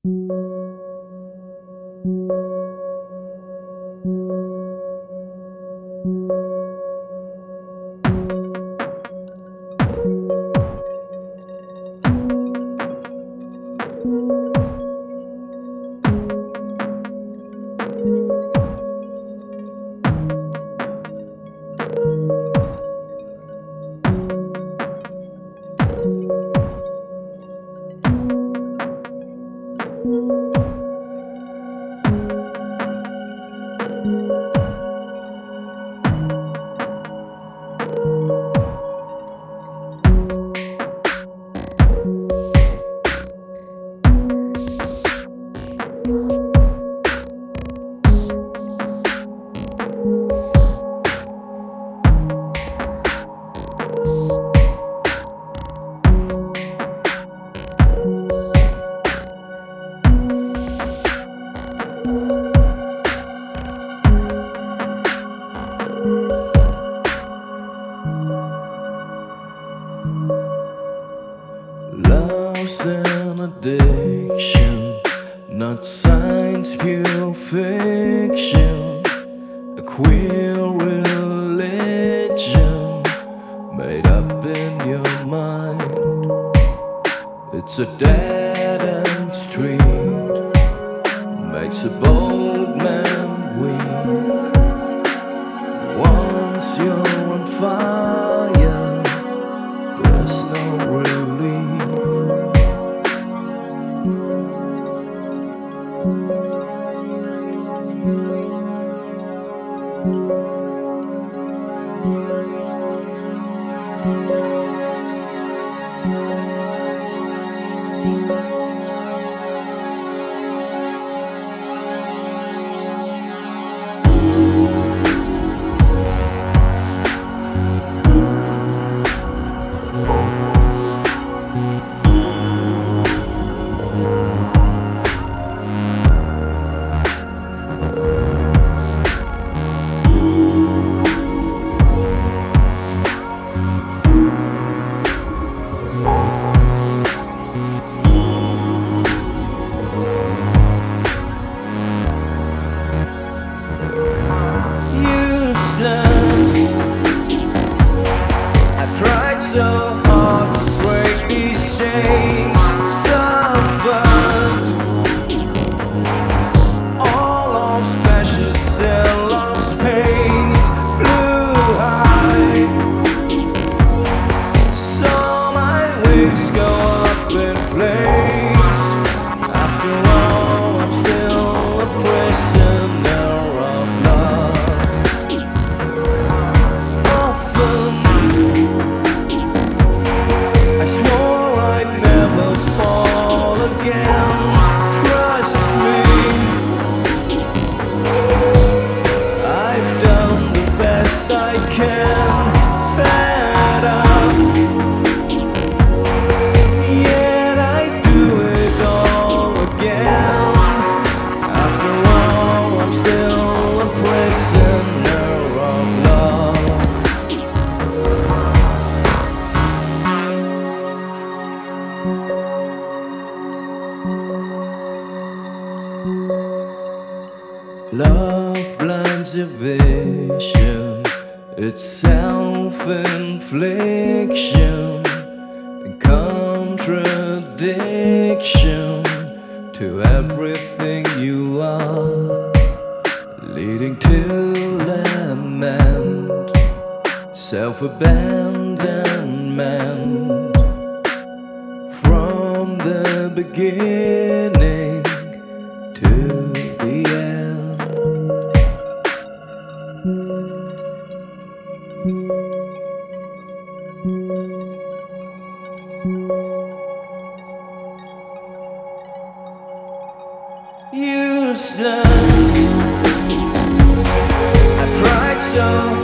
Love's an addiction, not science, pure fiction. A queer religion made up in your mind. It's a dead-end street, makes a bold man weak. Once you're on fire, there's no relief. I tried so hard to break these chains, suffered all of precious cell lost pains, flew high, saw my wings go up in flames. After all, I'm still a prisoner of love. I swore I'd never fall again. Trust me, I've done the best I can. Fed up, yet I do it all again. After all, I'm still a prisoner of love. Love blinds your vision, it's self-infliction and contradiction to everything you are, leading to lament, self-abandonment. From the beginning to the end. Useless. I tried so